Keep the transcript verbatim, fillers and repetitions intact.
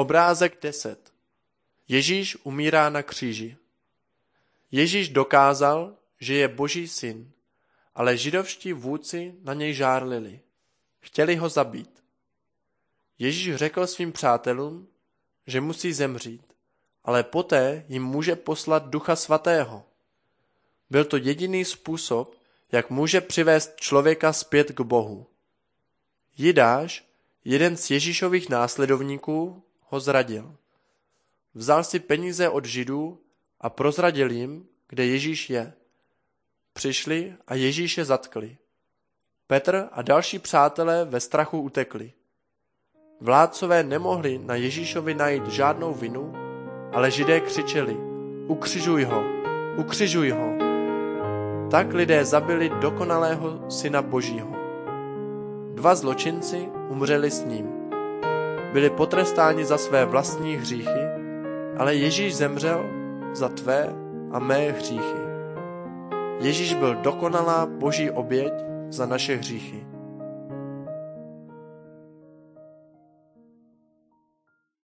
Obrázek deset. Ježíš umírá na kříži. Ježíš dokázal, že je Boží syn, ale židovští vůdci na něj žárlili. Chtěli ho zabít. Ježíš řekl svým přátelům, že musí zemřít, ale poté jim může poslat Ducha Svatého. Byl to jediný způsob, jak může přivést člověka zpět k Bohu. Jidáš, jeden z Ježíšových následovníků, ho zradil. Vzal si peníze od Židů a prozradil jim, kde Ježíš je. Přišli a Ježíše zatkli. Petr a další přátelé ve strachu utekli. Vládcové nemohli na Ježíšovi najít žádnou vinu, ale Židé křičeli: Ukřižuj ho, ukřižuj ho. Tak lidé zabili dokonalého Syna Božího. Dva zločinci umřeli s ním. Byli potrestáni za své vlastní hříchy, ale Ježíš zemřel za tvé a mé hříchy. Ježíš byl dokonalá Boží oběť za naše hříchy.